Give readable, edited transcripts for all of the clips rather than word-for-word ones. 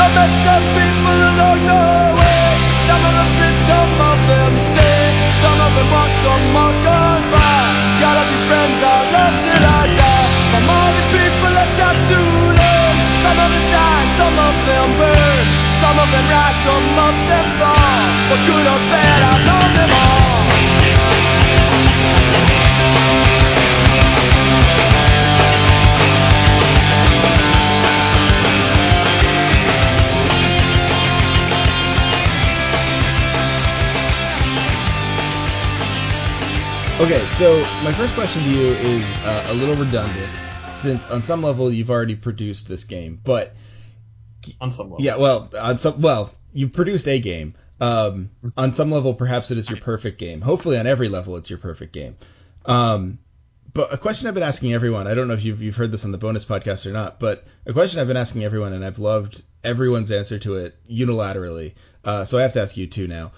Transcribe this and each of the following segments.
met some people along the way. Some of them fit, some of them stay. Some of them want some more goodbye. Gotta be friends, I love till I die. From all these people I try to learn. Some of them shine, some of them burn. Some of them rise, some of them fall. For good or bad, I love them all. Okay, so my first question to you is a little redundant, since on some level you've already produced this game, but on some level, you've produced a game. On some level, perhaps it is your perfect game. Hopefully, on every level, it's your perfect game. But a question I've been asking everyone, I don't know if you've heard this on the bonus podcast or not, but a question I've been asking everyone, and I've loved everyone's answer to it unilaterally. So I have to ask you too now.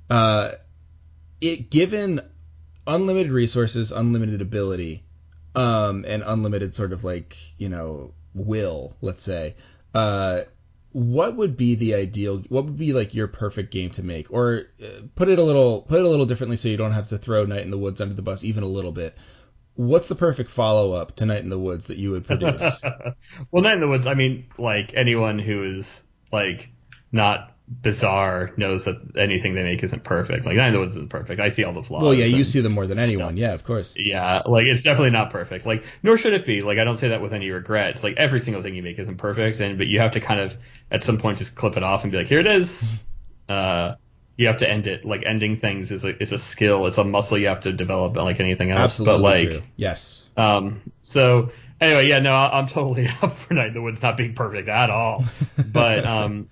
Given unlimited resources, unlimited ability, and unlimited sort of will, let's say, what would be the ideal, what would be like your perfect game to make? Or put it a little differently so you don't have to throw Night in the Woods under the bus even a little bit. What's the perfect follow-up to Night in the Woods that you would produce? Well, Night in the Woods, I mean, like, anyone who is, like, not bizarre knows that anything they make isn't perfect. Like, Night in the Woods isn't perfect. I see all the flaws. Well, yeah, you see them more than anyone. Stuff. Yeah, of course. Yeah, like, it's definitely not perfect. Like, nor should it be. Like, I don't say that with any regret. It's like, every single thing you make isn't perfect, but you have to kind of, at some point, just clip it off and be like, here it is. You have to end it. Like, ending things is a skill. It's a muscle you have to develop, like anything else. Absolutely but, like, true. Yes. So anyway, yeah, no, I'm totally up for Night in the Woods not being perfect at all. But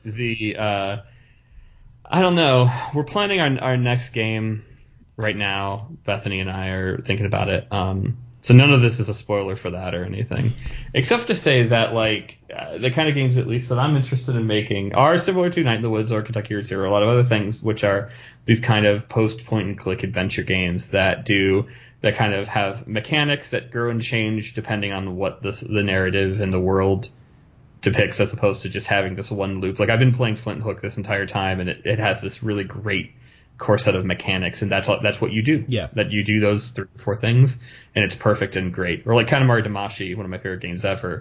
I don't know. We're planning our next game right now. Bethany and I are thinking about it. So none of this is a spoiler for that or anything, except to say that, like, the kind of games, at least, that I'm interested in making are similar to Night in the Woods or Kentucky Route Zero, a lot of other things, which are these kind of post-point-and-click adventure games that kind of have mechanics that grow and change depending on what the narrative and the world depicts, as opposed to just having this one loop. Like, I've been playing Flint Hook this entire time, and it has this really great core set of mechanics, and that's what you do. Yeah. That you do those 3 or 4 things, and it's perfect and great. Or like Katamari Damacy, one of my favorite games ever,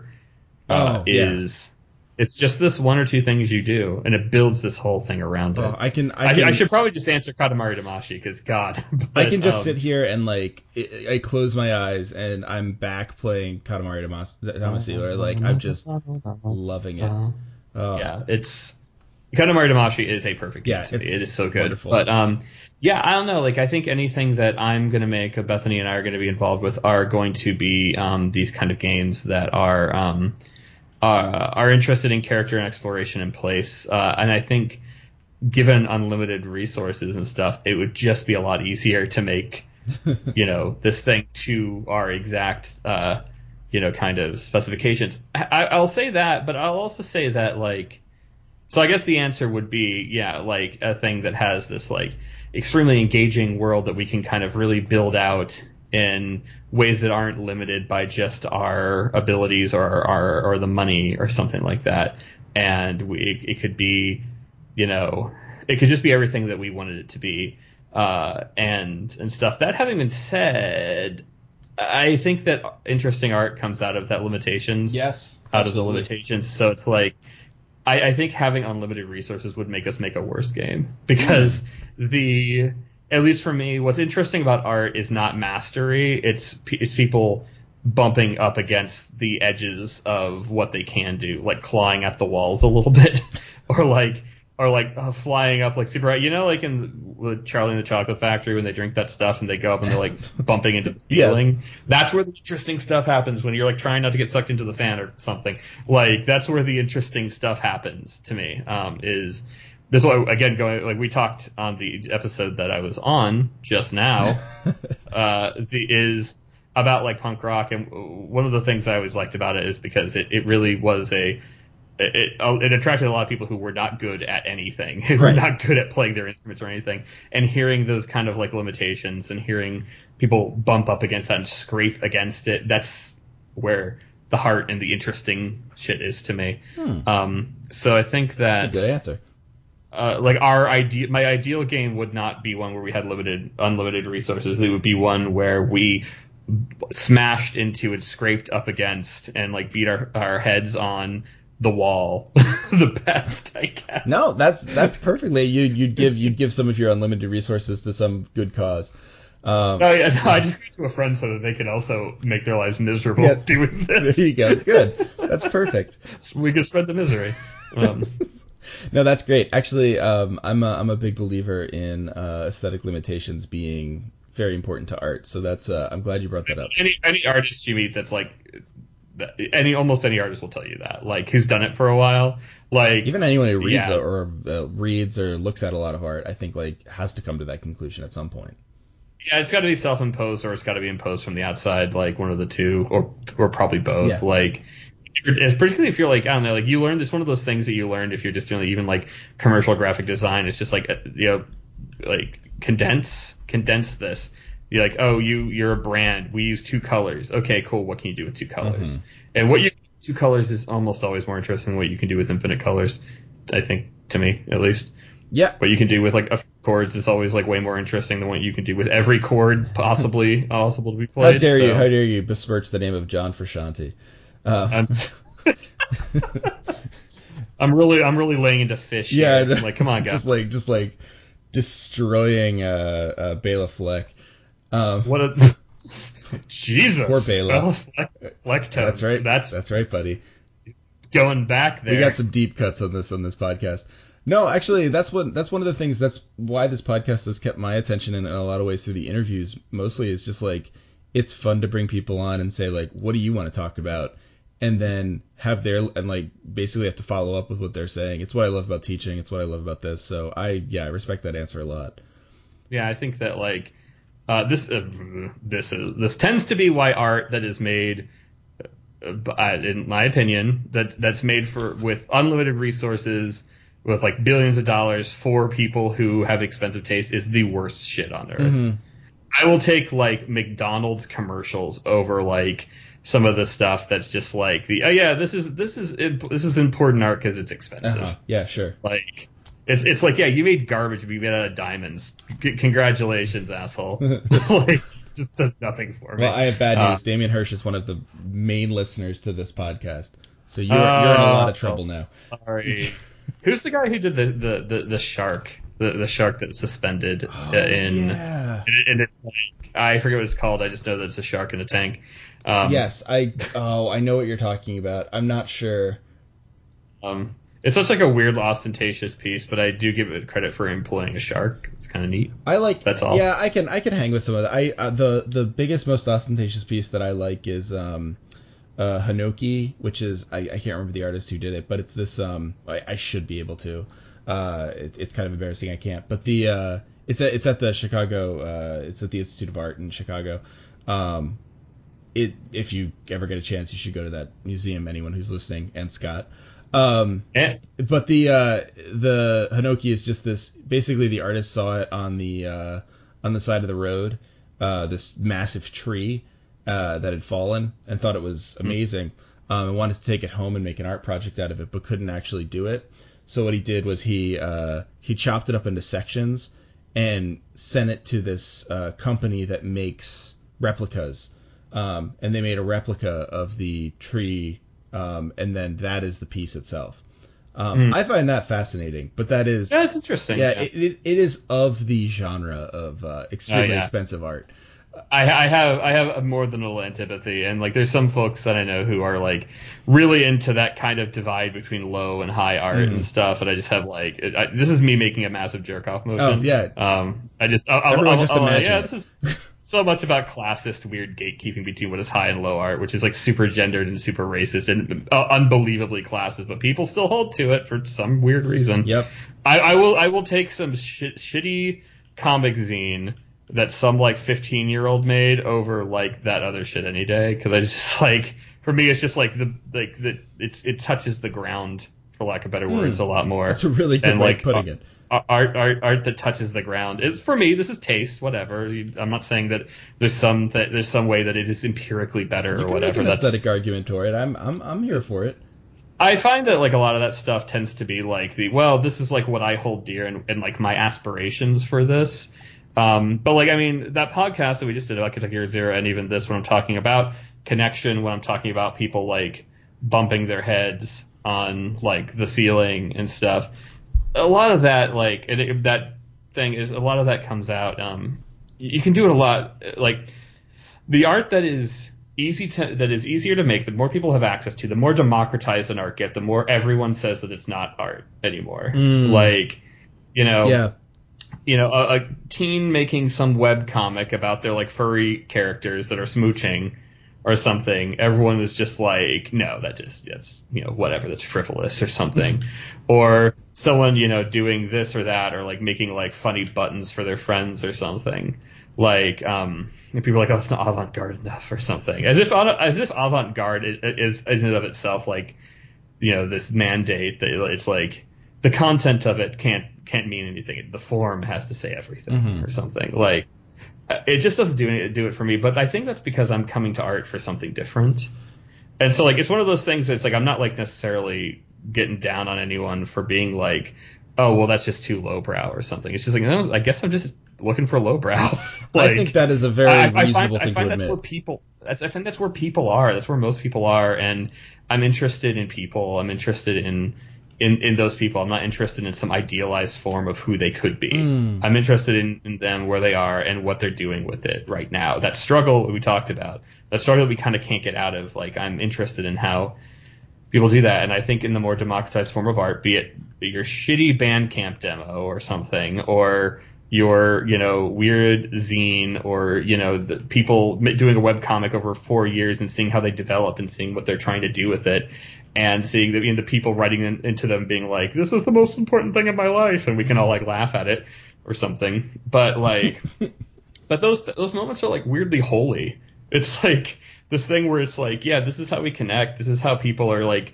it's just this 1 or 2 things you do, and it builds this whole thing around it. I should probably just answer Katamari Damacy, because God. But, I can just sit here and, like, I close my eyes and I'm back playing Katamari Damacy, or like I'm just loving it. Yeah, Katamari Damacy is a perfect game to me. It is so good. Wonderful. But yeah, I don't know. Like, I think anything that I'm going to make, Bethany and I are going to be involved with, are going to be these kind of games that are interested in character and exploration in place. And I think, given unlimited resources and stuff, it would just be a lot easier to make, this thing to our exact, kind of specifications. I'll say that, but I'll also say that, like, so I guess the answer would be, yeah, like a thing that has this, like, extremely engaging world that we can kind of really build out in ways that aren't limited by just our abilities or the money or something like that. And it could be, it could just be everything that we wanted it to be, and stuff. That having been said, I think that interesting art comes out of that limitations. Yes, out of the limitations. So it's like, I think having unlimited resources would make us make a worse game, because at least for me, what's interesting about art is not mastery. It's people bumping up against the edges of what they can do, like clawing at the walls a little bit, or flying up like super high. Like with Charlie and the Chocolate Factory, when they drink that stuff and they go up and they're like bumping into the ceiling. Yes. That's where the interesting stuff happens, when you're like trying not to get sucked into the fan or something. Like, that's where the interesting stuff happens to me. Is this why, again, going, like we talked on the episode that I was on just now, is about, like, punk rock, and one of the things I always liked about it is because it really was it attracted a lot of people who were not good at anything, who were not good at playing their instruments or anything, and hearing those kind of, like, limitations and hearing people bump up against that and scrape against it, that's where the heart and the interesting shit is to me. So I think that That's a good answer. Like my ideal game would not be one where we had unlimited resources. It would be one where we smashed into and scraped up against and like beat our heads on the wall the best, I guess. No, that's perfectly. You'd give some of your unlimited resources to some good cause. Oh yeah, no, I just gave it to a friend so that they could also make their lives miserable doing this. There you go. Good. That's perfect. So we could spread the misery. No, that's great. Actually, I'm a big believer in aesthetic limitations being very important to art. So that's I'm glad you brought that up. Any artist you meet that's like almost any artist will tell you that, like, who's done it for a while. Like, even anyone who reads or looks at a lot of art, I think like has to come to that conclusion at some point. Yeah, it's got to be self-imposed or it's got to be imposed from the outside, like one of the two, or probably both. Yeah. Like, particularly if you're like, I don't know, like you learned, it's one of those things that you learned if you're just doing even like commercial graphic design. It's just like, like condense this. You're like, oh, you're a brand. We use 2 colors. Okay, cool. What can you do with 2 colors? And what you can do with 2 colors is almost always more interesting than what you can do with infinite colors. I think, to me at least. Yeah. What you can do with like a few chords is always like way more interesting than what you can do with every chord possible to be played. How dare you besmirch the name of John Frusciante? I'm really laying into fish. Yeah, here. Like, come on, guys. just like destroying Bela Fleck. What a Jesus! Poor Bela. Fleck. That's right. That's right, buddy. Going back there. We got some deep cuts on this podcast. No, actually, that's one of the things. That's why this podcast has kept my attention in a lot of ways through the interviews. Mostly, is just like it's fun to bring people on and say like, what do you want to talk about, and then like basically have to follow up with what they're saying. It's what I love about teaching. It's what I love about this. So I respect that answer a lot. Yeah, I think that like this tends to be why art that is made, in my opinion, that's made with unlimited resources, with like billions of dollars for people who have expensive taste, is the worst shit on earth. Mm-hmm. I will take like McDonald's commercials over like some of the stuff that's just like this is important art because it's expensive. Uh-huh. Yeah, sure. Like it's like, yeah, you made garbage, but you made it out of diamonds. Congratulations, asshole. Like, just does nothing for me. Well, I have bad news. Damien Hirst is one of the main listeners to this podcast, so you're in a lot of trouble now. Sorry. Who's the guy who did the shark? The shark that's suspended in its tank. I forget what it's called. I just know that it's a shark in a tank. Yes, I know what you're talking about. I'm not sure. It's such like a weird, ostentatious piece, but I do give it credit for employing a shark. It's kind of neat. That's all. Yeah, I can hang with some of that. The biggest, most ostentatious piece that I like is Hinoki, which is I can't remember the artist who did it, but it's this I should be able to. It's kind of embarrassing I can't, but it's at the Chicago it's at the Institute of Art in Chicago. If you ever get a chance, you should go to that museum. Anyone who's listening, and Scott. But the Hinoki is just this. Basically, the artist saw it on the side of the road, this massive tree that had fallen, and thought it was amazing, and wanted to take it home and make an art project out of it, but couldn't actually do it. So what he did was he chopped it up into sections and sent it to this company that makes replicas, and they made a replica of the tree. And then that is the piece itself. I find that fascinating, but that is... Yeah, it's interesting. Yeah, it is of the genre of extremely expensive art. I have more than a little antipathy, and like there's some folks that I know who are like really into that kind of divide between low and high art and stuff, and I just have like... this is me making a massive jerk-off motion. Oh, yeah. Everyone just imagine it. This is... so much about classist weird gatekeeping between what is high and low art, which is like super gendered and super racist and unbelievably classist, but people still hold to it for some weird reason. Yep. I will take some shitty comic zine that some like 15-year-old made over like that other shit any day, because I just like, for me it's just like it touches the ground for lack of better words, a lot more. That's a really good and way like of putting it. Art that touches the ground. It's, for me, this is taste, whatever. I'm not saying that there's some way that it is empirically better or whatever. Make an aesthetic argument for it. I'm here for it. I find that like a lot of that stuff tends to be like this is like what I hold dear and like my aspirations for this. But like, I mean, that podcast that we just did about Kentucky Route Zero, and even this, when I'm talking about connection, when I'm talking about people like bumping their heads on like the ceiling and stuff, a lot of that, like, that thing is, a lot of that comes out. You can do it a lot. Like, the art that is easier to make, the more people have access to, the more democratized an art get, the more everyone says that it's not art anymore. Like, a teen making some web comic about their like furry characters that are smooching or something, everyone is just like, no, that's whatever, that's frivolous or something. Or someone, doing this or that, or like making like funny buttons for their friends or something. Like, and people are like, oh, it's not avant-garde enough or something. As if avant-garde is in and of itself like, this mandate that it's like the content of it can't mean anything. The form has to say everything or something. Like, it just doesn't do it for me. But I think that's because I'm coming to art for something different. And so like, it's one of those things that's like, I'm not like necessarily getting down on anyone for being like, oh, well, that's just too lowbrow or something. It's just like, no, I guess I'm just looking for lowbrow. Like, I think that is a very reasonable thing to admit. I think that's where people are. That's where most people are. And I'm interested in people. I'm interested in those people. I'm not interested in some idealized form of who they could be. I'm interested in them, where they are, and what they're doing with it right now. That struggle we talked about, that struggle we kind of can't get out of. Like, I'm interested in how people do that. And I think in the more democratized form of art, be it your shitty Bandcamp demo or something, or your, weird zine, or, the people doing a webcomic over 4 years and seeing how they develop and seeing what they're trying to do with it. And seeing the people writing into them being like, this is the most important thing in my life, and we can all like laugh at it or something. But like, but those moments are like weirdly holy. It's like this thing where it's like, yeah, this is how we connect. This is how people are like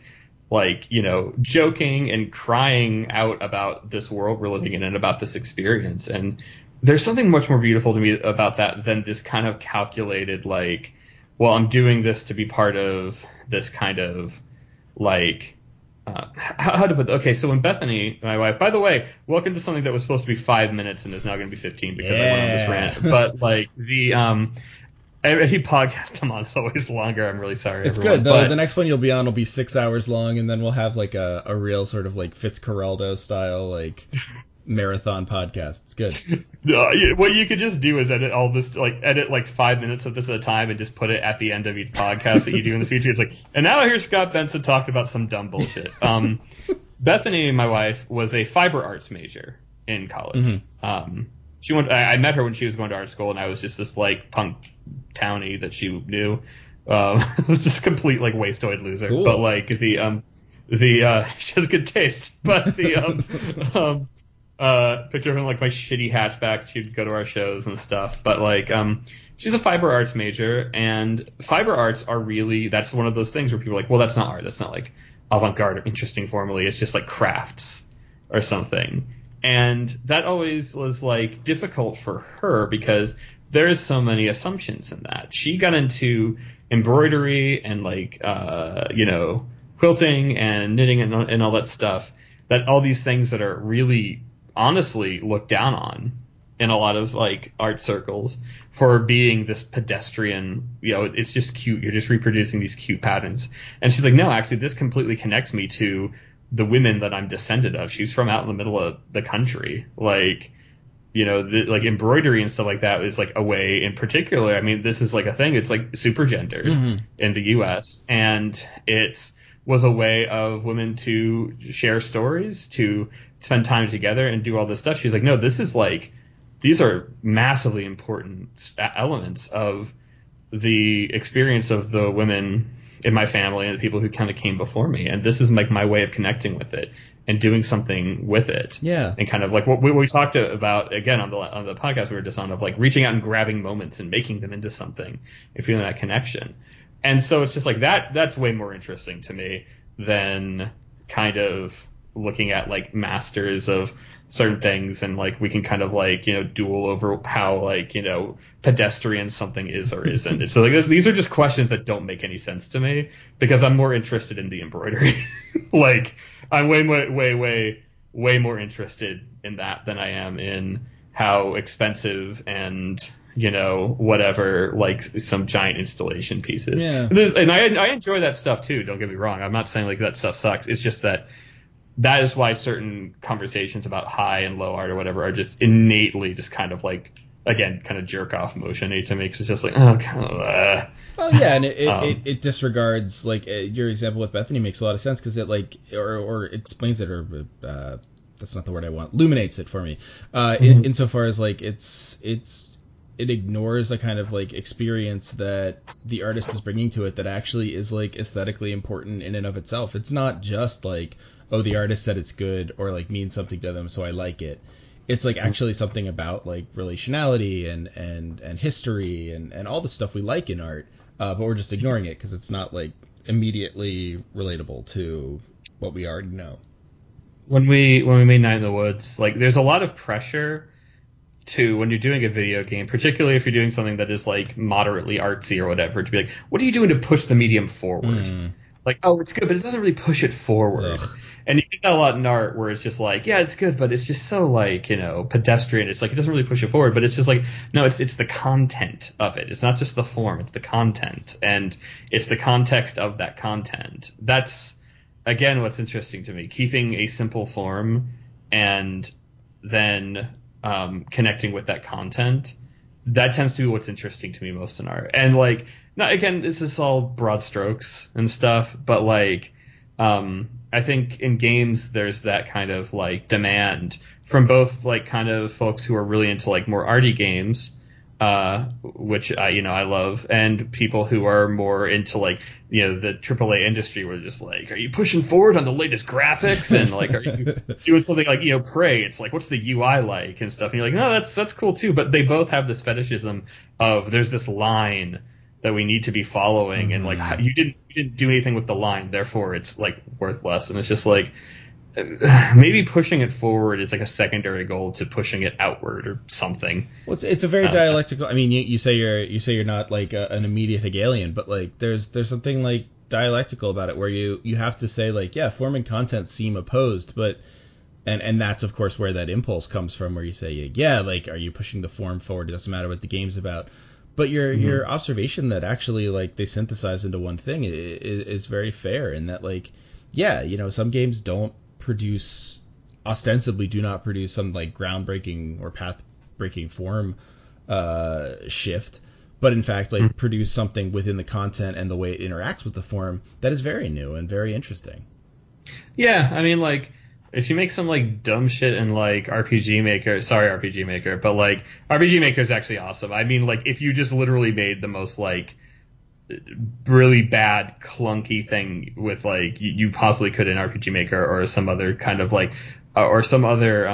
joking and crying out about this world we're living in and about this experience. And there's something much more beautiful to me about that than this kind of calculated, like, well, I'm doing this to be part of this kind of like, how to put, okay, so when Bethany, my wife, by the way, welcome to something that was supposed to be 5 minutes and is now going to be 15 because I went on this rant. But like every podcast I'm on is always longer. I'm really sorry. It's everyone. good. The next one you'll be on will be 6 hours long, and then we'll have like a real sort of like Fitzcarraldo style like marathon podcast. It's good. What you could just do is edit like 5 minutes of this at a time and just put it at the end of each podcast that you do in the future. It's like, and now here's Scott Benson talked about some dumb bullshit. Bethany, my wife, was a fiber arts major in college. She went. I met her when she was going to art school, and I was just this like punk townie that she knew. It was just complete like wasteoid loser. Cool. But like she has good taste. But the picture of her in like my shitty hatchback. She'd go to our shows and stuff. But like she's a fiber arts major, and fiber arts are really, that's one of those things where people are like, well, that's not art. That's not like avant-garde or interesting formally. It's just like crafts or something. And that always was like difficult for her because there is so many assumptions in that. She got into embroidery and like quilting and knitting and all that stuff, that all these things that are really honestly looked down on in a lot of like art circles for being this pedestrian, it's just cute. You're just reproducing these cute patterns. And she's like, no, actually this completely connects me to the women that I'm descended of. She's from out in the middle of the country. Like, like embroidery and stuff like that is like a way in particular. I mean, this is like a thing. It's like super gendered in the US, and it was a way of women to share stories, to spend time together and do all this stuff. She's like, no, this is like, these are massively important elements of the experience of the women in my family and the people who kind of came before me. And this is like my way of connecting with it and doing something with it. Yeah. And kind of like what we talked about again on the podcast we were just on, of like reaching out and grabbing moments and making them into something and feeling that connection. And so it's just like that's way more interesting to me than kind of looking at like masters of certain things, and like we can kind of like, you know, duel over how like, you know, pedestrian something is or isn't. So like these are just questions that don't make any sense to me, because I'm more interested in the embroidery. Like I'm way more interested in that than I am in how expensive and, you know, whatever, like some giant installation pieces. Yeah. And I enjoy that stuff too, don't get me wrong. I'm not saying like that stuff sucks. It's just that is why certain conversations about high and low art or whatever are just innately just kind of like, again, kind of jerk off motion-y to me, 'cause it's just like, oh, kind of, Well, yeah, and it disregards, like, your example with Bethany makes a lot of sense, because it, like, or explains it, or that's not the word I want, illuminates it for me, insofar as, like, it ignores a kind of, like, experience that the artist is bringing to it that actually is, like, aesthetically important in and of itself. It's not just, like, oh, the artist said it's good, or, like, means something to them, so I like it. It's like actually something about like relationality and history and all the stuff we like in art, but we're just ignoring it because it's not like immediately relatable to what we already know. When we made Night in the Woods, like there's a lot of pressure to, when you're doing a video game, particularly if you're doing something that is like moderately artsy or whatever, to be like, what are you doing to push the medium forward? Like, oh, it's good, but it doesn't really push it forward. Ugh. And you get that a lot in art, where it's just like, yeah, it's good, but it's just so like, you know, pedestrian. It's like it doesn't really push it forward, but it's just like, no, it's the content of it. It's not just the form, it's the content, and it's the context of that content. That's, again, what's interesting to me. Keeping a simple form and then connecting with that content, that tends to be what's interesting to me most in art. And like, now again, this is all broad strokes and stuff, but like, I think in games there's that kind of like demand from both like kind of folks who are really into like more arty games, which I love, and people who are more into like, you know, the AAA industry, where they're just like, are you pushing forward on the latest graphics, and like, are you doing something like, you know, Prey? It's like, what's the UI like and stuff, and you're like, no, that's cool too. But they both have this fetishism of there's this line that we need to be following, and like you didn't do anything with the line, therefore it's like worthless. And it's just like, maybe pushing it forward is like a secondary goal to pushing it outward or something. Well, it's a very dialectical. I mean, you say you're not like an immediate Hegelian, but like there's something like dialectical about it, where you have to say like, yeah, form and content seem opposed, but and that's of course where that impulse comes from, where you say, yeah, like, are you pushing the form forward? It doesn't matter what the game's about. But your observation that actually like they synthesize into one thing is very fair, in that like, yeah, you know, some games ostensibly do not produce some like groundbreaking or path-breaking form shift, but in fact like produce something within the content and the way it interacts with the form that is very new and very interesting. Yeah, I mean, like, if you make some like dumb shit in like RPG Maker, but like RPG Maker is actually awesome. I mean, like, if you just literally made the most like really bad clunky thing with like you possibly could in RPG Maker, or some other kind of like or some other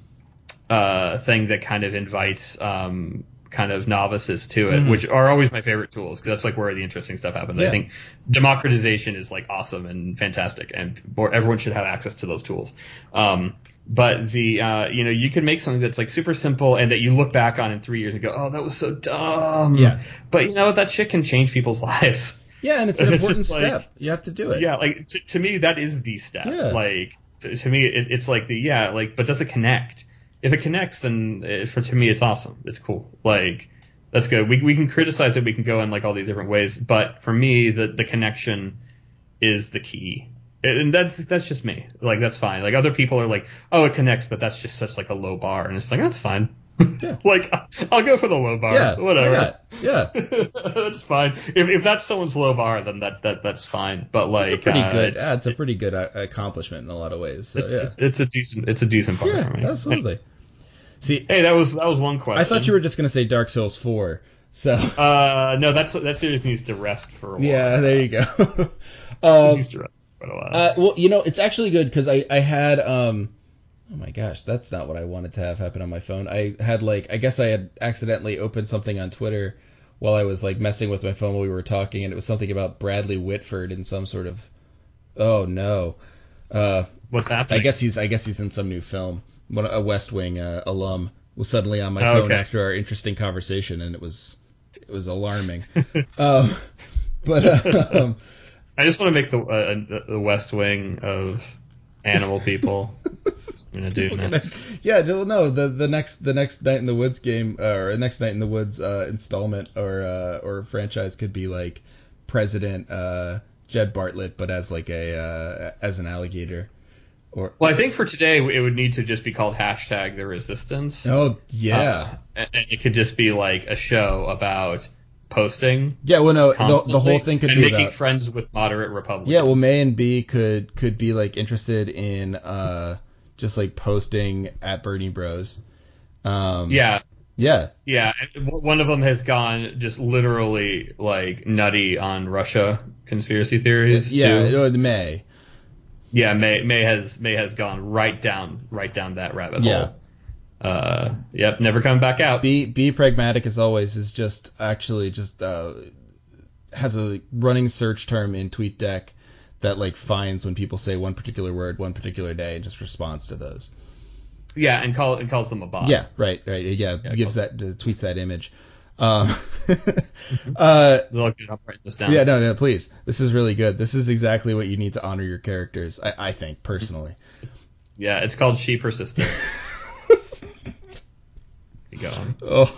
thing that kind of invites kind of novices to it, which are always my favorite tools, because that's like where the interesting stuff happens. Yeah. I think democratization is like awesome and fantastic, and everyone should have access to those tools. But you can make something that's like super simple and that you look back on in 3 years and go, oh, that was so dumb. Yeah. But you know, that shit can change people's lives. Yeah, and it's an important step. Like, you have to do it. Yeah, like to me, that is the step. Yeah. Like to me, it's like but does it connect? If it connects, then to me, it's awesome. It's cool. Like, that's good. We can criticize it. We can go in like all these different ways. But for me, the connection is the key. And that's just me. Like, that's fine. Like, other people are like, oh, it connects, but that's just such like a low bar. And it's like, that's fine. Yeah. Like, I'll go for the low bar. Yeah, whatever. Yeah. That's fine. If that's someone's low bar, then that's fine. But like, it's a pretty good. It's a pretty good accomplishment in a lot of ways. So, it's a decent bar for me. Absolutely. See, hey, that was one question. I thought you were just gonna say Dark Souls 4. So. No, that series needs to rest for a while. Yeah, there you go. It needs to rest for a while. Well, you know, it's actually good, because I had oh my gosh, that's not what I wanted to have happen on my phone. I had I guess I had accidentally opened something on Twitter while I was like messing with my phone while we were talking, and it was something about Bradley Whitford and some sort of, oh no. What's happening? I guess he's in some new film. A West Wing alum was suddenly on my phone after our interesting conversation, and it was alarming. But I just want to make the West Wing of animal people. I'm gonna do next. Yeah, no, the next Night in the Woods game or next Night in the Woods installment or franchise could be like President Jed Bartlett, but as like as an alligator. Well, I think for today it would need to just be called #The Resistance. Oh yeah, and it could just be like a show about posting. Yeah, well, no, the whole thing could be making about friends with moderate Republicans. Yeah, well, May and B could be like interested in just like posting at Bernie Bros. Yeah. Yeah. One of them has gone just literally like nutty on Russia conspiracy theories. Yeah, too. May. Yeah, May has gone right down that rabbit hole. Yep, never coming back out. Be pragmatic as always is just actually has a running search term in TweetDeck that like finds when people say one particular word one particular day and just responds to those. Yeah, and calls them a bot. Yeah, right. Yeah, gives tweets that image. I'm writing this down. Yeah, no, please. This is really good. This is exactly what you need to honor your characters. I think personally. Yeah, it's called She Persistent. Go on.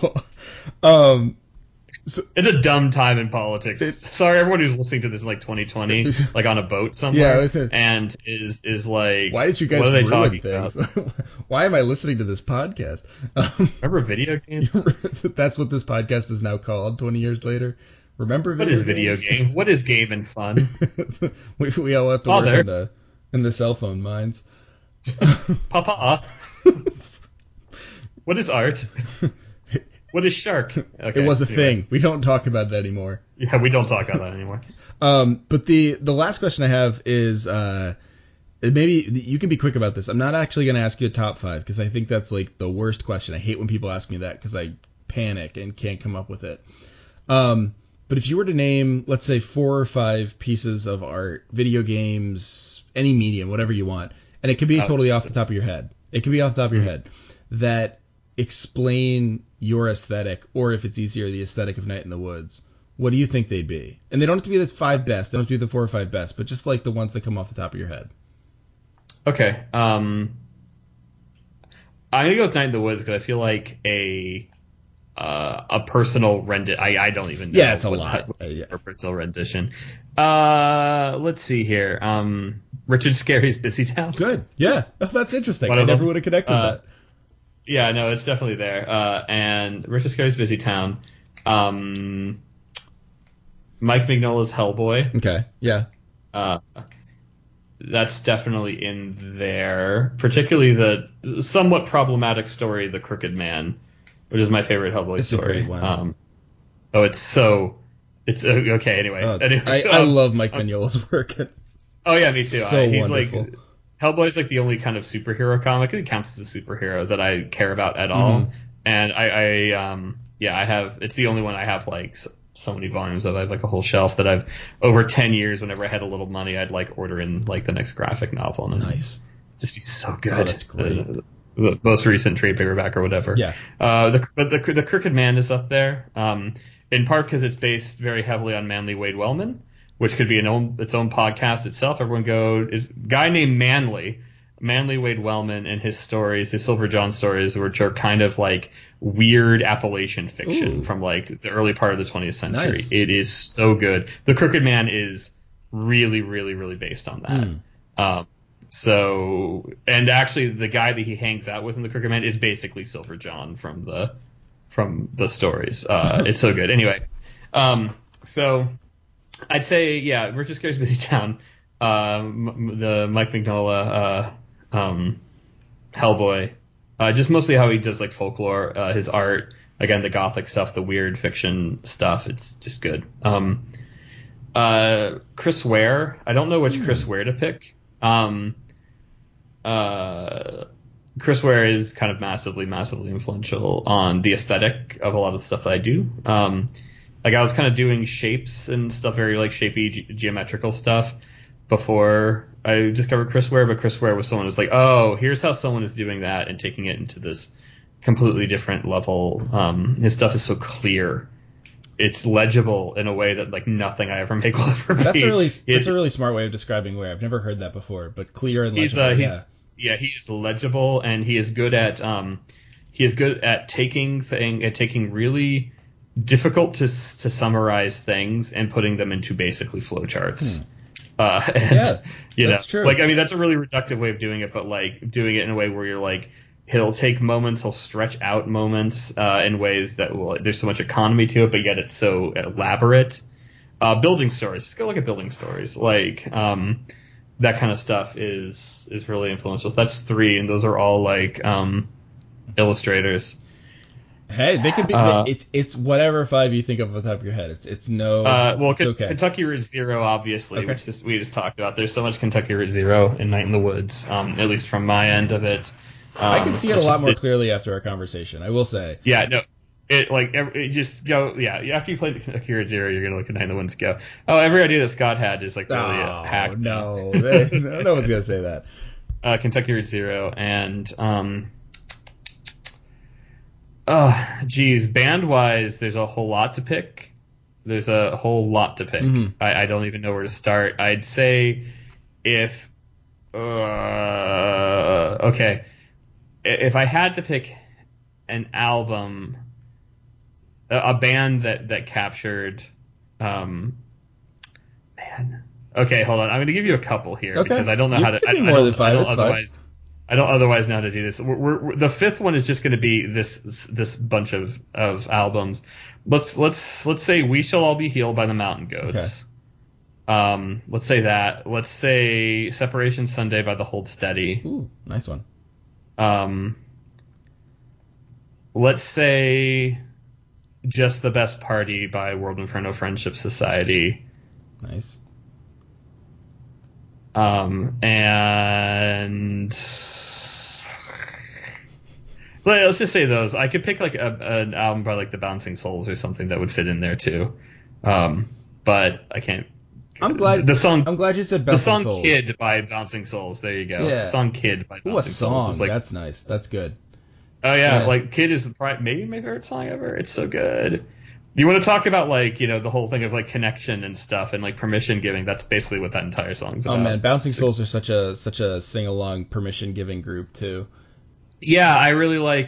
So, it's a dumb time in politics. Sorry, everyone who's listening to this is like 2020, like on a boat somewhere, and is like, why did you guys ruin things? Why am I listening to this podcast? Remember video games? That's what this podcast is now called 20 years later. Remember video games? What is video game? What is game and fun? we all have to work in the cell phone mines. Papa. What is art? What is shark? Okay, it was a thing. We don't talk about it anymore. Yeah, we don't talk about that anymore. But the last question I have is maybe you can be quick about this. I'm not actually going to ask you a top 5 because I think that's like the worst question. I hate when people ask me that because I panic and can't come up with it. But if you were to name, let's say, 4 or 5 pieces of art, video games, any medium, whatever you want, and it could be totally off the top of your head. It could be off the top of your head that explain your aesthetic, or if it's easier, the aesthetic of Night in the Woods. What do you think they'd be? And they don't have to be the 5 best. They don't have to be the 4 or 5 best, but just like the ones that come off the top of your head. Okay. I'm gonna go with Night in the Woods because I feel like a personal rendition. I don't even know. Yeah, it's a lot. A personal rendition. Let's see here. Richard Scarry's Busy Town. Good. Yeah. Oh, that's interesting. I never would have connected that. Yeah, no, it's definitely there. And Richard Scarry's Busy Town. Mike Mignola's Hellboy. Okay, yeah. That's definitely in there. Particularly the somewhat problematic story, The Crooked Man, which is my favorite Hellboy story. It's a great one. It's okay. Anyway, I love Mike Mignola's work. Oh yeah, me too. He's wonderful. Like Hellboy's like the only kind of superhero comic. It counts as a superhero that I care about at all. And I have. It's the only one I have like so many volumes of. I have like a whole shelf that I've over 10 years. Whenever I had a little money, I'd like order in like the next graphic novel. And nice. Just be so good. Oh, that's great. The most recent trade paperback or whatever. Yeah. The Crooked Man is up there. In part because it's based very heavily on Manly Wade Wellman, which could be its own podcast itself. Everyone is a guy named Manly Wade Wellman, and his stories, his Silver John stories, which are kind of like weird Appalachian fiction from like the early part of the 20th century. Nice. It is so good. The Crooked Man is really, really, really based on that. And actually the guy that he hangs out with in The Crooked Man is basically Silver John from the stories. It's so good. Anyway, so I'd say, yeah, Richard Scarry's Busy Town, the Mike Mignola, Hellboy, just mostly how he does like folklore, his art, again, the gothic stuff, the weird fiction stuff. It's just good. Chris Ware, I don't know which Chris Ware to pick. Chris Ware is kind of massively, massively influential on the aesthetic of a lot of the stuff that I do. Like I was kind of doing shapes and stuff, very like shapy geometrical stuff before I discovered Chris Ware, but Chris Ware was someone who's like, oh, here's how someone is doing that and taking it into this completely different level. His stuff is so clear. It's legible in a way that like nothing I ever make will ever be. That's a really smart way of describing Ware. I've never heard that before, but clear and legible. He is legible, and he is good at taking really difficult to summarize things and putting them into basically flowcharts. That's true. Like, I mean, that's a really reductive way of doing it, but like doing it in a way where you're like, he'll take moments, he'll stretch out moments in ways that there's so much economy to it, but yet it's so elaborate. Building stories, just go look at building stories, like that kind of stuff is really influential. So that's 3, and those are all like illustrators. Hey, they could be. It's whatever 5 you think of off the top of your head. It's no. It's okay. Kentucky Route Zero, obviously, which we just talked about. There's so much Kentucky Route Zero in Night in the Woods, at least from my end of it. I can see it a lot more clearly after our conversation, I will say. Yeah, no. Just go. Yeah, after you play Kentucky Route Zero, you're gonna look at Night in the Woods and go, oh, every idea that Scott had is like really a hack. No, no one's gonna say that. Kentucky Route Zero and band-wise, there's a whole lot to pick. Mm-hmm. I don't even know where to start. I'd say if I had to pick an album, a band that captured, Okay, hold on. I'm going to give you a couple here because I don't know how to. I don't otherwise know how to do this. The 5th one is just going to be this bunch of albums. Let's say We Shall All Be Healed by the Mountain Goats. Okay. Let's say that. Let's say Separation Sunday by the Hold Steady. Ooh, nice one. Let's say Just the Best Party by World Inferno Friendship Society. Nice. And let's just say those. I could pick like an album by like the Bouncing Souls or something that would fit in there too. But I can't. I'm glad you said Bouncing Souls. The song Kid by Bouncing Souls. There you go. Yeah. The song Kid by Bouncing Souls. Like, that's nice. That's good. Oh yeah, like Kid is maybe my favorite song ever. It's so good. You want to talk about like, the whole thing of like connection and stuff and like permission giving? That's basically what that entire song's about. Oh man, Bouncing Souls are such a sing along permission giving group too. Yeah, I really like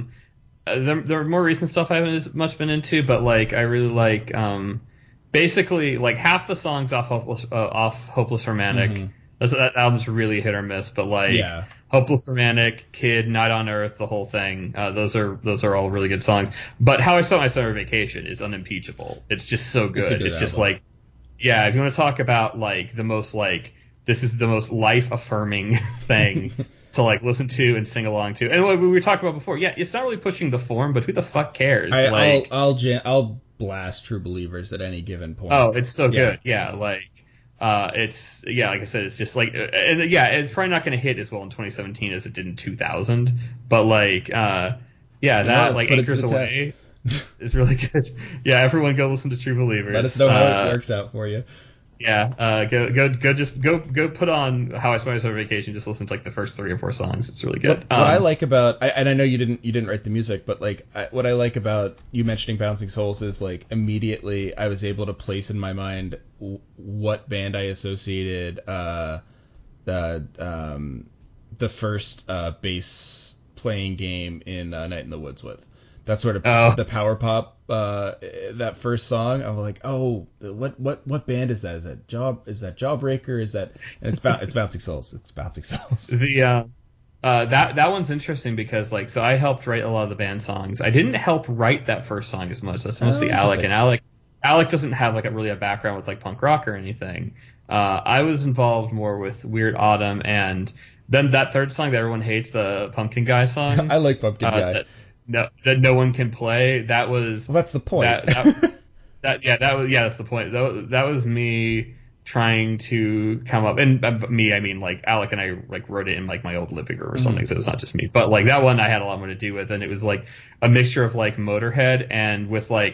the more recent stuff I haven't as much been into, but like I really like basically like half the songs off Hopeless Romantic. Mm-hmm. That album's really hit or miss, but like Hopeless Romantic, Kid, Night on Earth, the whole thing. Those are all really good songs. But How I Spent My Summer Vacation is unimpeachable. It's just so good. It's just like, if you want to talk about like the most like, this is the most life affirming thing to like listen to and sing along to. And what we were talking about before, it's not really pushing the form, but who the fuck cares? I'll blast True Believers at any given point. Oh, it's so good. Yeah, like. It's like I said, it's just like, and it's probably not going to hit as well in 2017 as it did in 2000. But like, that like Anchors Away is really good. Yeah, everyone go listen to True Believers. Let us know how it works out for you. Yeah, go put on How I Spent My Summer Vacation. Just listen to like the first 3 or 4 songs. It's really good. What I like about, and I know you didn't write the music, but like what I like about you mentioning Bouncing Souls is like immediately I was able to place in my mind what band I associated the first bass playing game in Night in the Woods with. That's sort of the power pop, that first song. I'm like, what band is that? Is that Jawbreaker? Is that? And it's Bouncing Souls. It's Bouncing Souls. That one's interesting because like, so I helped write a lot of the band songs. I didn't help write that first song as much. That's mostly Alec, and Alec doesn't have like a background with like punk rock or anything. I was involved more with Weird Autumn, and then that third song that everyone hates, the Pumpkin Guy song. I like Pumpkin Guy. That no one can play. That was. Well, that's the point. That's the point. That was me trying to come up, and me, I mean like Alec and I like wrote it in like my old living room or something, so it was not just me. But like that one I had a lot more to do with, and it was like a mixture of like Motorhead and with like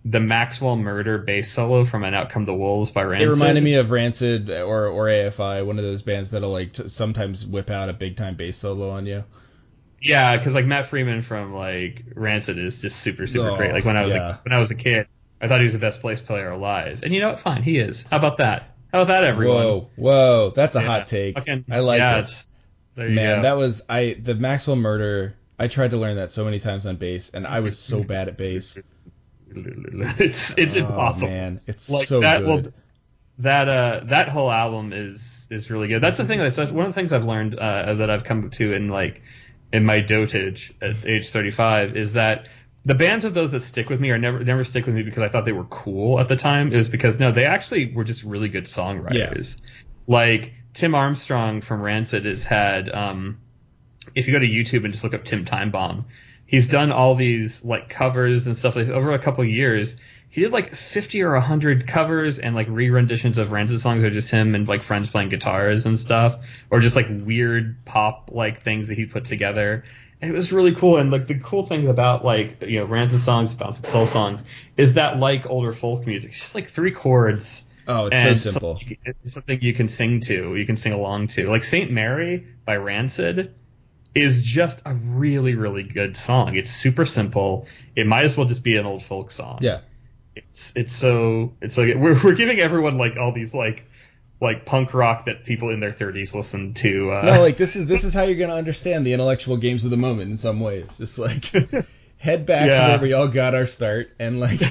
the Maxwell Murder bass solo from "And Out Come the Wolves" by Rancid. It reminded me of Rancid or AFI, one of those bands that'll like sometimes whip out a big time bass solo on you. Yeah, because like Matt Freeman from like Rancid is just super great. Like when I was a kid, I thought he was the best bass player alive. And you know what? Fine, he is. How about that? How about that, everyone? Whoa, that's a hot take. I like it. There you Man, go. that was the Maxwell Murder. I tried to learn that so many times on bass, and I was so bad at bass. It's impossible. Man, it's like so that, good. Well, that whole album is really good. That's the thing. That's one of the things I've learned that I've come to in my dotage at age 35 is that the bands of those that stick with me are never stick with me because I thought they were cool at the time. It was because no, they actually were just really good songwriters. Yeah. Like Tim Armstrong from Rancid has had if you go to YouTube and just look up Tim Timebomb, he's done all these like covers and stuff like over a couple of years. He did like 50 or 100 covers and like re-renditions of Rancid songs, or just him and like friends playing guitars and stuff, or just like weird pop like things that he put together. And it was really cool. And like the cool thing about like, you know, Rancid songs, Bouncing Soul songs, is that like older folk music, it's just like 3 chords. Oh, it's so simple. Something you can sing to, you can sing along to. Like Saint Mary by Rancid is just a really, really good song. It's super simple. It might as well just be an old folk song. Yeah. It's so good. We're giving everyone like all these like punk rock that people in their 30s listen to. No, like this is how you're gonna understand the intellectual games of the moment in some ways. Just like head back to where we all got our start and like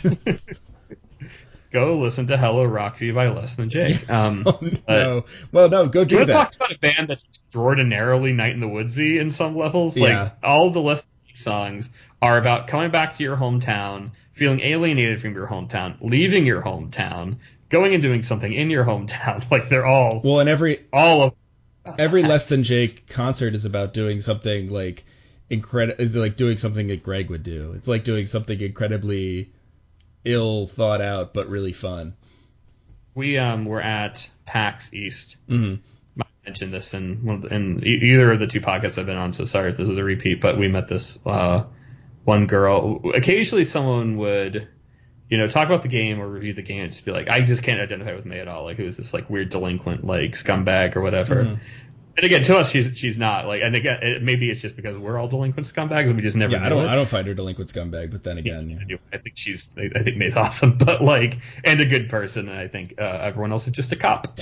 go listen to Hello Rocky by Less Than Jake. No, go do that. Let's talk about a band that's extraordinarily Night in the Woodsy in some levels. Yeah. Like all the Less Than Jake songs are about coming back to your hometown, feeling alienated from your hometown, leaving your hometown, going and doing something in your hometown. Like they're all and every Less Than that. Jake concert is about doing something like is like doing something that Greg would do. It's like doing something incredibly ill thought out but really fun. We were at PAX East. Mm-hmm. I mentioned this in either of the 2 podcasts I've been on, so sorry if this is a repeat, but we met this one girl. Occasionally someone would, you know, talk about the game or review the game and just be like, I just can't identify with May at all. Like, who is this like weird delinquent like scumbag or whatever. Mm-hmm. And again, to us, she's not. Like, and again, maybe it's just because we're all delinquent scumbags and we just never. Yeah, I don't find her delinquent scumbag, but then again, yeah. I think May's awesome, but like, and a good person, and I think everyone else is just a cop.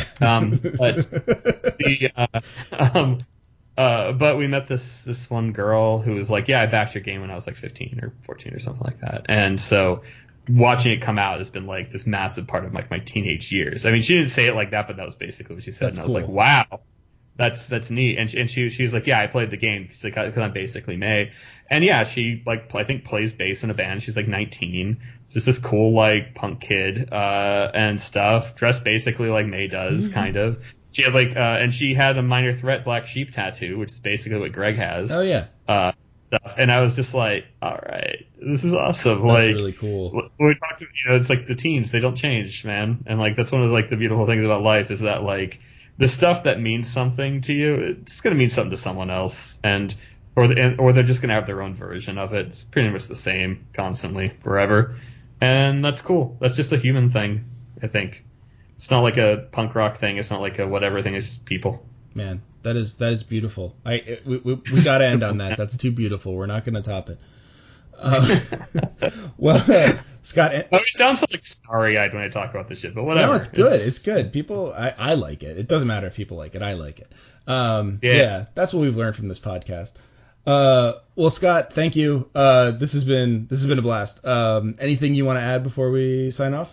But we met this one girl who was like, yeah, I backed your game when I was like 15 or 14 or something like that, and so watching it come out has been like this massive part of like my teenage years. I mean, she didn't say it like that, but that was basically what she said, That's and I was cool. like, wow. That's neat, and she was like, yeah, I played the game because I'm basically May, and yeah, she like I think plays bass in a band. She's like 19, it's just this cool like punk kid and stuff, dressed basically like May does, kind of. She had like and she had a Minor Threat Black Sheep tattoo, which is basically what Greg has. Oh yeah. Stuff, and I was just like, all right, this is awesome. That's like really cool. When we talk to, you know, it's like the teens, they don't change, man, and like that's one of like the beautiful things about life is that like. The stuff that means something to you, it's going to mean something to someone else, or they're just going to have their own version of it. It's pretty much the same constantly, forever, and that's cool. That's just a human thing, I think. It's not like a punk rock thing. It's not like a whatever thing. It's just people. Man, that is beautiful. We got to end on that. That's too beautiful. We're not going to top it. Well, Scott. I sound so like starry-eyed when I talk about this shit, but whatever. No, it's good. It's good. People, I like it. It doesn't matter if people like it. I like it. Yeah, that's what we've learned from this podcast. Well, Scott, thank you. This has been a blast. Anything you want to add before we sign off?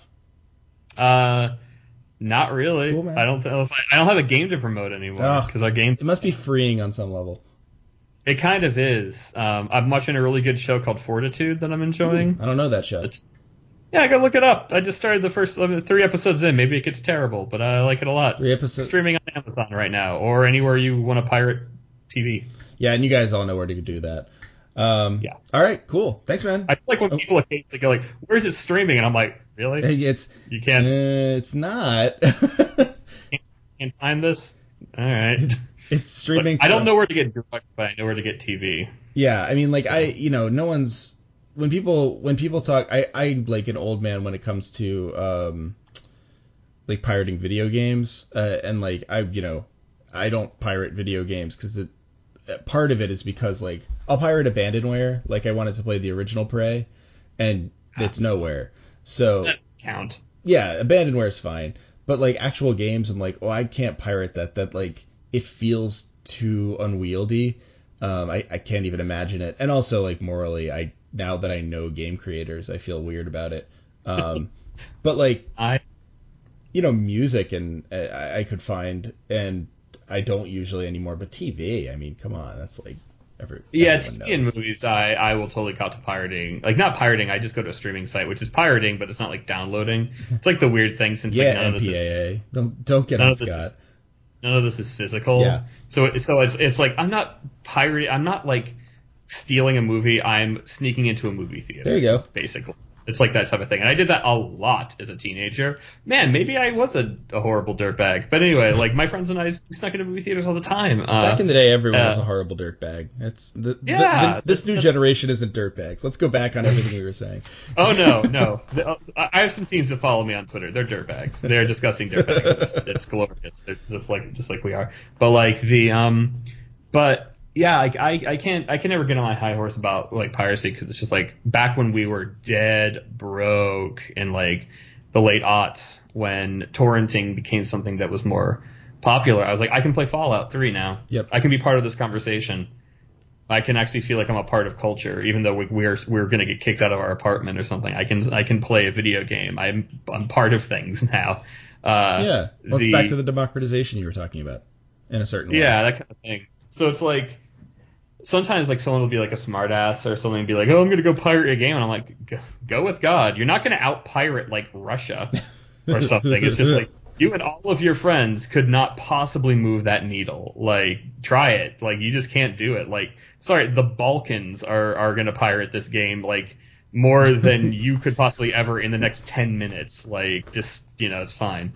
Not really. Cool, man. I don't have a game to promote anymore because our game. It must be freeing on some level. It kind of is. I'm watching a really good show called Fortitude that I'm enjoying. Ooh, I don't know that show. Yeah, go look it up. I just started the first 3 episodes in. Maybe it gets terrible, but I like it a lot. 3 episodes. Streaming on Amazon right now, or anywhere you want to pirate TV. Yeah, and you guys all know where to do that. Yeah. All right, cool. Thanks, man. I feel like when people occasionally go like, "Where's it streaming?" and I'm like, "Really? You can't? It's not. Can't find this? All right." It's streaming. I don't know where to get drugs, but I know where to get TV. Yeah, I mean, like no one's when people talk, I'm like an old man when it comes to like pirating video games, and like I don't pirate video games because part of it is because like I'll pirate Abandonware, like I wanted to play the original Prey, and it's nowhere. So That doesn't count. yeah, Abandonware is fine, but like actual games, I'm like, oh, I can't pirate that. That like it feels too unwieldy. I can't even imagine it. And also like morally, now that I know game creators, I feel weird about it. But like music and I could find, and I don't usually anymore. But TV, I mean, come on, that's like everyone TV and knows. movies, I will totally cop to pirating. Like not pirating, I just go to a streaming site, which is pirating, but it's not like downloading. It's like the weird thing since like Yeah, none of this is MPAA. Don't get none on of this is Scott. none of this is physical. Yeah. So it's like I'm not pirating. I'm not like stealing a movie. I'm sneaking into a movie theater. There you go. Basically, it's like that type of thing. And I did that a lot as a teenager. Man, maybe I was a horrible dirtbag. But anyway, like my friends and I snuck into movie theaters all the time. Back in the day, everyone was a horrible dirtbag. This new generation isn't dirtbags. Let's go back on everything we were saying. Oh no. I have some teens that follow me on Twitter. They're dirtbags. They're disgusting dirtbags. It's glorious. They're just like we are. But like but yeah, like I can never get on my high horse about like piracy because it's just like back when we were dead broke in like the late aughts when torrenting became something that was more popular. I was like, I can play Fallout 3 now. Yep. I can be part of this conversation. I can actually feel like I'm a part of culture, even though we're going to get kicked out of our apartment or something. I can play a video game. I'm part of things now. Well, it's back to the democratization you were talking about in a certain way. Yeah, that kind of thing. So it's like sometimes like someone will be like a smartass or something and be like, oh, I'm going to go pirate a game. And I'm like, go with God. You're not going to out-pirate like Russia or something. It's just like you and all of your friends could not possibly move that needle. Like, try it. Like, you just can't do it. Like, sorry, the Balkans are going to pirate this game like more than you could possibly ever in the next 10 minutes. Like, just, it's fine.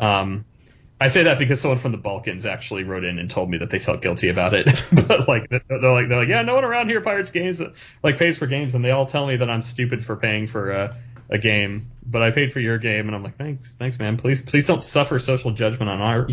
I say that because someone from the Balkans actually wrote in and told me that they felt guilty about it. But like they're like, yeah, no one around here pirates games, like pays for games, and they all tell me that I'm stupid for paying for a game. But I paid for your game, and I'm like, thanks, man. Please don't suffer social judgment on our.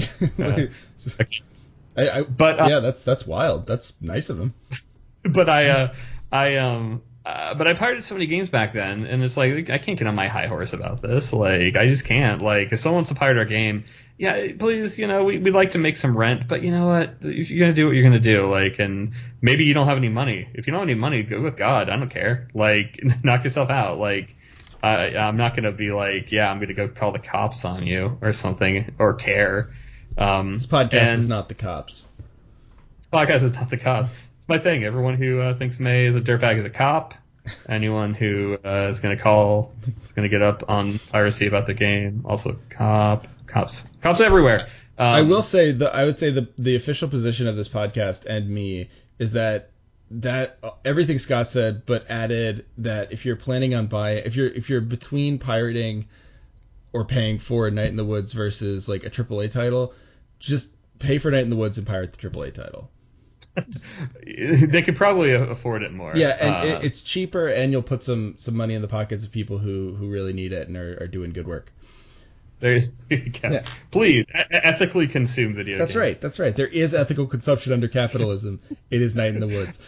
That's wild. That's nice of him. But I pirated so many games back then, and it's like I can't get on my high horse about this. Like I just can't. Like if someone wants to pirate our game. Yeah, please, we'd like to make some rent, but you know what? If you're going to do what you're going to do, like, and maybe you don't have any money. If you don't have any money, go with God. I don't care. Like, knock yourself out. Like, I'm not going to be like, yeah, I'm going to go call the cops on you or something or care. This podcast is not the cops. This podcast is not the cops. It's my thing. Everyone who thinks May is a dirtbag is a cop. Anyone who is going to get up on piracy about the game, also cop. Cops everywhere. I would say the official position of this podcast and me is that everything Scott said, but added that if you're planning on if you're between pirating or paying for a Night in the Woods versus like a AAA title, just pay for Night in the Woods and pirate the AAA title. They could probably afford it more. Yeah, and it's cheaper, and you'll put some money in the pockets of people who really need it and are doing good work. There you go. Yeah. Please, ethically consume video games. That's right. There is ethical consumption under capitalism. It is Night in the Woods.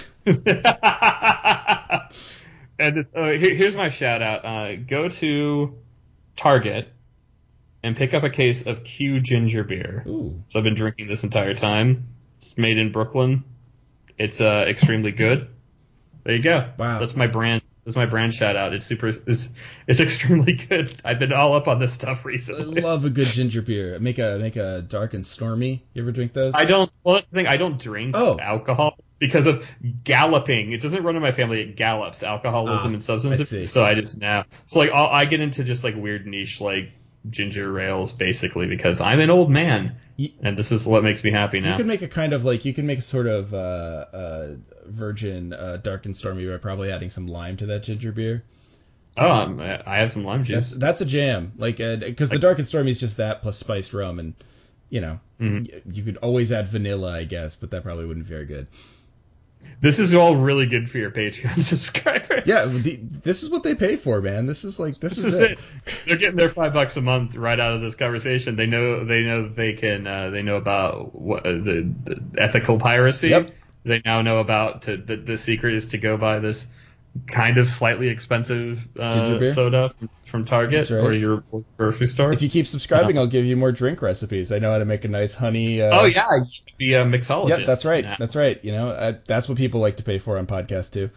And here's my shout out. Go to Target and pick up a case of Q ginger beer. Ooh. So I've been drinking this entire time. It's made in Brooklyn. It's extremely good. There you go. Wow. That's my brand. That's my brand shout out. It's extremely good. I've been all up on this stuff recently. I love a good ginger beer. Make a dark and stormy. You ever drink those? I don't. Well, that's the thing. I don't drink alcohol because of galloping. It doesn't run in my family. It gallops alcoholism and substance abuse. So I just now. So like I get into just like weird niche like ginger ales basically because I'm an old man and this is what makes me happy now. You can make a kind of like a sort of virgin dark and stormy by probably adding some lime to that ginger beer. Oh, I have some lime juice. That's a jam. Like because the dark and stormy is just that plus spiced rum, and you could always add vanilla, I guess, but that probably wouldn't be very good. This is all really good for your Patreon subscribers. Yeah, this is what they pay for, man. This is it. They're getting their $5 a month right out of this conversation. They know they can. They know about the ethical piracy. Yep. They now know about the secret is to go buy this kind of slightly expensive soda from Target or your grocery store. If you keep subscribing, I'll give you more drink recipes. I know how to make a nice honey. Oh yeah, you could be a mixologist. Yeah, that's right. Now. That's right. You know, that's what people like to pay for on podcasts too.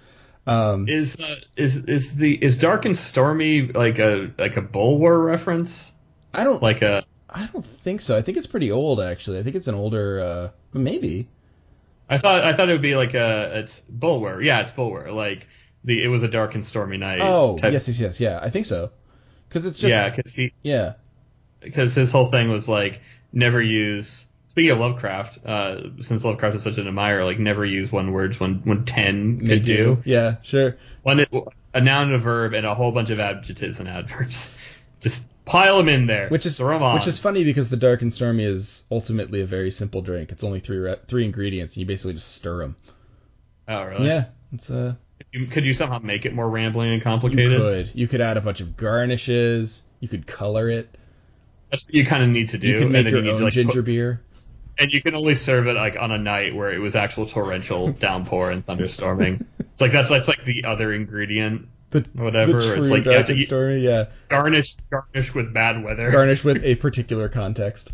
Is Dark and Stormy like a Bulwer reference? I don't think so. I think it's pretty old actually. I think it's an older maybe. I thought it would be like it's Bulwer. Yeah, it's Bulwer. Like it was a dark and stormy night. Oh, yes, yeah, I think so. Because it's just because his whole thing was like never use. Speaking of Lovecraft, since Lovecraft is such an admirer, like never use one words when 10 could do. Yeah, sure. A noun and a verb and a whole bunch of adjectives and adverbs. Just pile them in there. Which is funny because the Dark and Stormy is ultimately a very simple drink. It's only three ingredients, and you basically just stir them. Oh, really? Yeah. It's Could you somehow make it more rambling and complicated? You could add a bunch of garnishes. You could color it. That's what you kind of need to do. You can make your own ginger beer. And you can only serve it like on a night where it was actual torrential downpour and thunderstorming. It's like that's like the other ingredient. Whatever. The true it's like Dark and Stormy, yeah. Garnish with bad weather. Garnish with a particular context.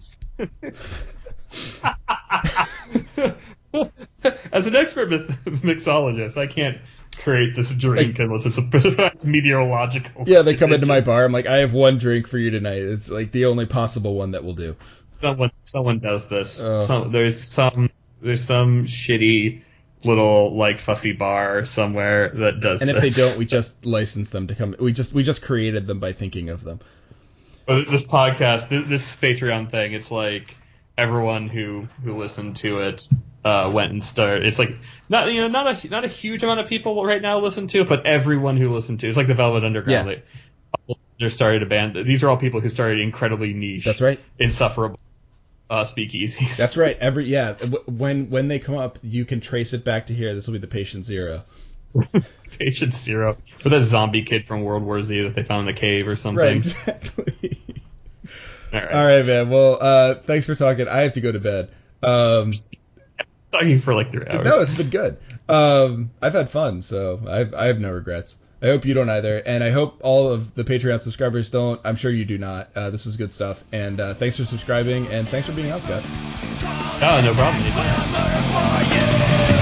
As an expert mixologist, I can't create this drink unless it's meteorological. Yeah, they come into my bar. I'm like, I have one drink for you tonight. It's like the only possible one that will do. Someone does this. There's some shitty little like fussy bar somewhere that does. And if they don't, we just license them to come. We just created them by thinking of them. But this podcast, this Patreon thing, it's like everyone who listened to it went and started. It's like not a huge amount of people right now listen to it, but everyone who listened to it. It's like the Velvet Underground. Yeah. They started a band. These are all people who started incredibly niche. That's right. Insufferable speakeasies. That's right. When they come up, you can trace it back to here. This will be the Patient Zero. Patient Zero. With that zombie kid from World War Z that they found in the cave or something. Right, exactly. All right, man. Well, thanks for talking. I have to go to bed. Talking for like 3 hours. No, it's been good. I've had fun, so I have no regrets. I hope you don't either, and I hope all of the Patreon subscribers don't. I'm sure you do not. This was good stuff, and thanks for subscribing, and thanks for being on, Scott. Oh, no problem.